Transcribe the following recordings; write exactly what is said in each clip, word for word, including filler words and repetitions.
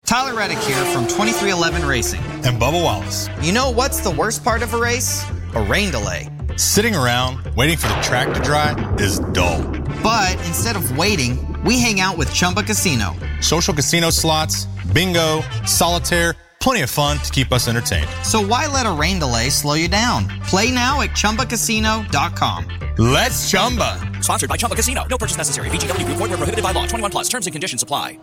Tyler Reddick here from twenty-three eleven Racing. And Bubba Wallace. You know what's the worst part of a race? A rain delay. Sitting around waiting for the track to dry is dull. But instead of waiting, we hang out with Chumba Casino. Social casino slots, bingo, solitaire, plenty of fun to keep us entertained. So why let a rain delay slow you down? Play now at Chumba Casino dot com. Let's Chumba. Sponsored by Chumba Casino. No purchase necessary. V G W Group. Void where prohibited by law. twenty-one plus. Terms and conditions apply.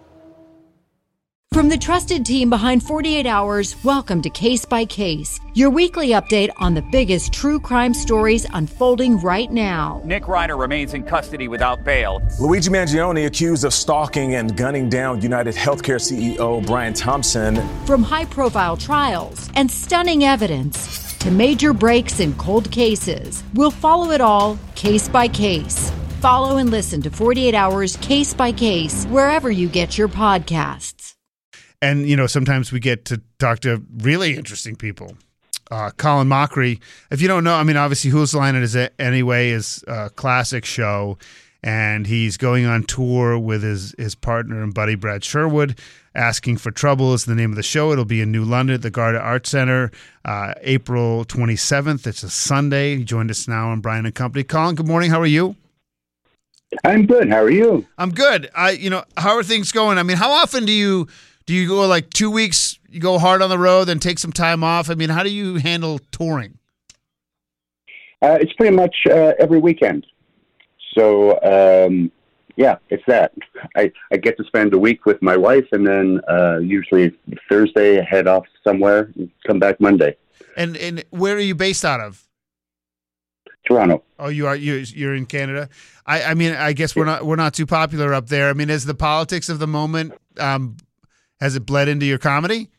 From the trusted team behind forty-eight hours, welcome to Case by Case, your weekly update on the biggest true crime stories unfolding right now. Nick Ryder remains in custody without bail. Luigi Mangione accused of stalking and gunning down United Healthcare C E O Brian Thompson. From high-profile trials and stunning evidence to major breaks in cold cases, we'll follow it all case by case. Follow and listen to forty-eight hours Case by Case wherever you get your podcasts. And, you know, sometimes we get to talk to really interesting people. Uh, Colin Mochrie, if you don't know, I mean, obviously Whose Line Is It Anyway is a classic show, and he's going on tour with his, his partner and buddy Brad Sherwood. Asking for Trouble is the name of the show. It'll be in New London at the Garda Arts Center, uh, April twenty-seventh. It's a Sunday. He joined us now on Brian and Company. Colin, good morning. How are you? I'm good. How are you? I'm good. I, you know, how are things going? I mean, how often do you... Do you go like two weeks, you go hard on the road, then take some time off? I mean, how do you handle touring? Uh, it's pretty much uh, every weekend. So, um, yeah, it's that. I, I get to spend a week with my wife, and then uh, usually Thursday I head off somewhere and come back Monday. And and where are you based out of? Toronto. Oh, you are you you're in Canada. I, I mean, I guess we're not we're not too popular up there. I mean, is the politics of the moment um, has it bled into your comedy?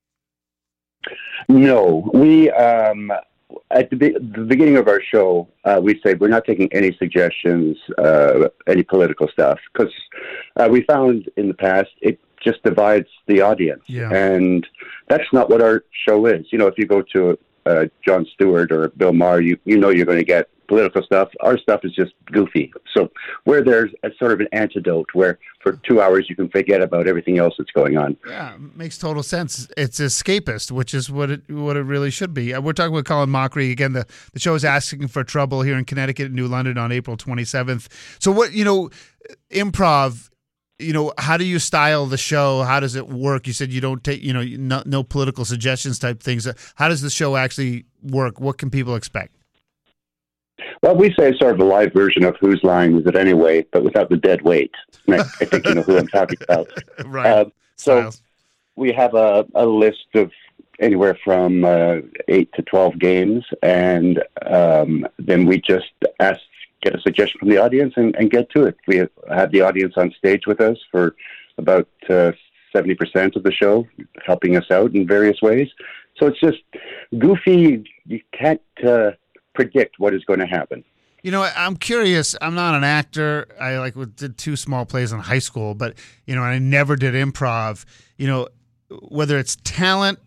No, we um, at the, be- the beginning of our show, uh, we say we're not taking any suggestions, uh, any political stuff, because uh, we found in the past it just divides the audience, yeah. And that's not what our show is. You know, if you go to uh, Jon Stewart or Bill Maher, you you know you're going to get political stuff. Our stuff is just goofy. So where there's a sort of an antidote where for two hours you can forget about everything else that's going on. Yeah, makes total sense. It's escapist, which is what it what it really should be. We're talking with Colin Mochrie. Again, the, the show is Asking for Trouble here in Connecticut and New London on April twenty-seventh. So what, you know, improv, you know, how do you style the show? How does it work? You said you don't take, you know, no, no political suggestions type things. How does the show actually work? What can people expect? Well, we say sort of a live version of Whose Line Is It Anyway, but without the dead weight. I, I think you know who I'm talking about. Right. Uh, so Styles. We have a, a list of anywhere from uh, eight to twelve games, and um, then we just ask, get a suggestion from the audience and, and get to it. We have, have the audience on stage with us for about uh, seventy percent of the show, helping us out in various ways. So it's just goofy. You can't... Uh, predict what is going to happen. You know, I'm curious. I'm not an actor. I like did two small plays in high school, but you know, I never did improv. You know, whether it's talent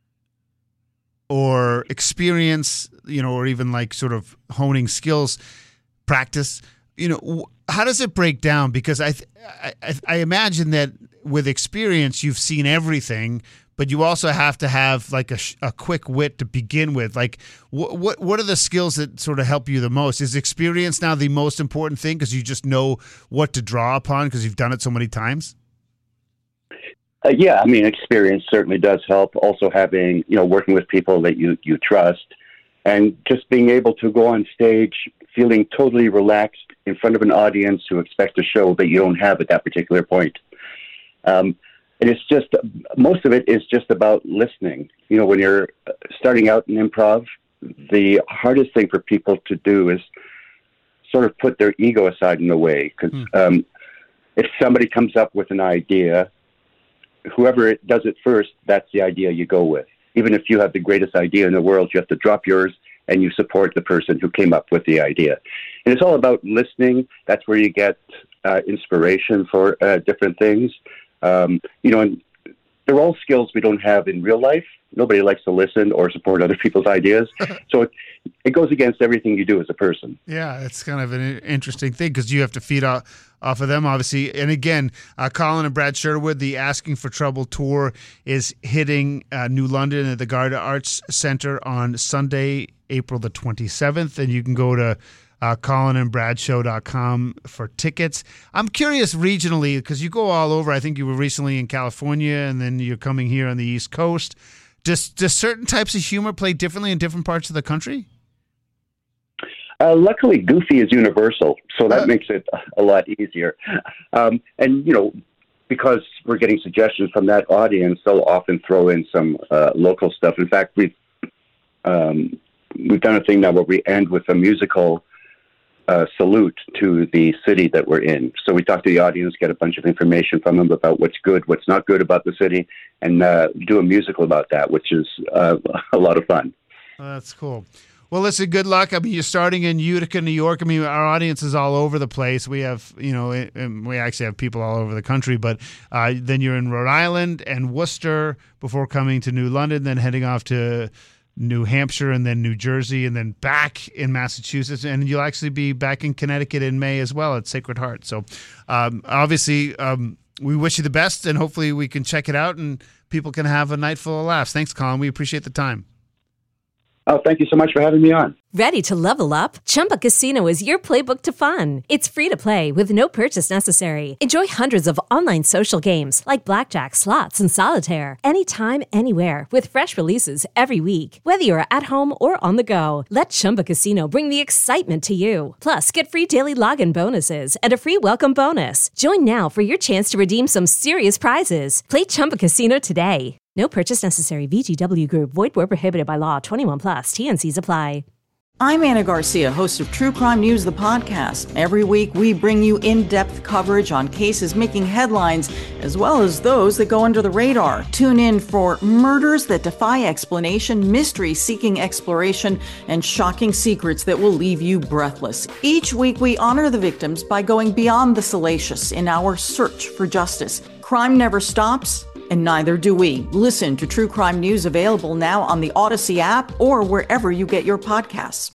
or experience, you know, or even like sort of honing skills, practice. You know, how does it break down? Because I, th- I, I imagine that with experience, you've seen everything. But you also have to have like a, sh- a quick wit to begin with. Like, wh- what what are the skills that sort of help you the most? Is experience now the most important thing because you just know what to draw upon because you've done it so many times? Uh, yeah, I mean, experience certainly does help. Also having, you know, working with people that you, you trust and just being able to go on stage feeling totally relaxed in front of an audience who expect a show that you don't have at that particular point. Um And it's just, most of it is just about listening. You know, when you're starting out in improv, the hardest thing for people to do is sort of put their ego aside in a way. Because mm. um, if somebody comes up with an idea, whoever it does it first, that's the idea you go with. Even if you have the greatest idea in the world, you have to drop yours and you support the person who came up with the idea. And it's all about listening. That's where you get uh, inspiration for uh, different things. Um, you know, and they're all skills we don't have in real life. Nobody likes to listen or support other people's ideas. So it, it goes against everything you do as a person. Yeah, it's kind of an interesting thing because you have to feed off, off of them, obviously. And again, uh, Colin and Brad Sherwood, the Asking for Trouble tour is hitting uh, New London at the Garda Arts Center on Sunday, April the twenty-seventh. And you can go to uh, colin and brad show dot com for tickets. I'm curious regionally, because you go all over. I think you were recently in California, and then you're coming here on the East Coast. Does, does certain types of humor play differently in different parts of the country? Uh, luckily, Goofy is universal, so that uh, makes it a lot easier. Um, and, you know, because we're getting suggestions from that audience, they'll often throw in some uh, local stuff. In fact, we've um, we've done a thing now where we end with a musical uh, salute to the city that we're in. So we talk to the audience, get a bunch of information from them about what's good, what's not good about the city, and uh, do a musical about that, which is uh, a lot of fun. Oh, that's cool. Well, listen, good luck. I mean, you're starting in Utica, New York. I mean, our audience is all over the place. We have, you know, and we actually have people all over the country, but uh, then you're in Rhode Island and Worcester before coming to New London, then heading off to New Hampshire and then New Jersey and then back in Massachusetts. And you'll actually be back in Connecticut in May as well at Sacred Heart. So um, obviously, um, we wish you the best, and hopefully we can check it out and people can have a night full of laughs. Thanks, Colin. We appreciate the time. Oh, thank you so much for having me on. Ready to level up? Chumba Casino is your playbook to fun. It's free to play with no purchase necessary. Enjoy hundreds of online social games like blackjack, slots, and solitaire anytime, anywhere with fresh releases every week. Whether you're at home or on the go, let Chumba Casino bring the excitement to you. Plus, get free daily login bonuses and a free welcome bonus. Join now for your chance to redeem some serious prizes. Play Chumba Casino today. No purchase necessary. V G W Group. Void where prohibited by law. twenty-one plus. T N Cs apply. I'm Anna Garcia, host of True Crime News, the podcast. Every week, we bring you in-depth coverage on cases making headlines, as well as those that go under the radar. Tune in for murders that defy explanation, mystery seeking exploration, and shocking secrets that will leave you breathless. Each week, we honor the victims by going beyond the salacious in our search for justice. Crime never stops, and neither do we. Listen to True Crime News, available now on the Odyssey app or wherever you get your podcasts.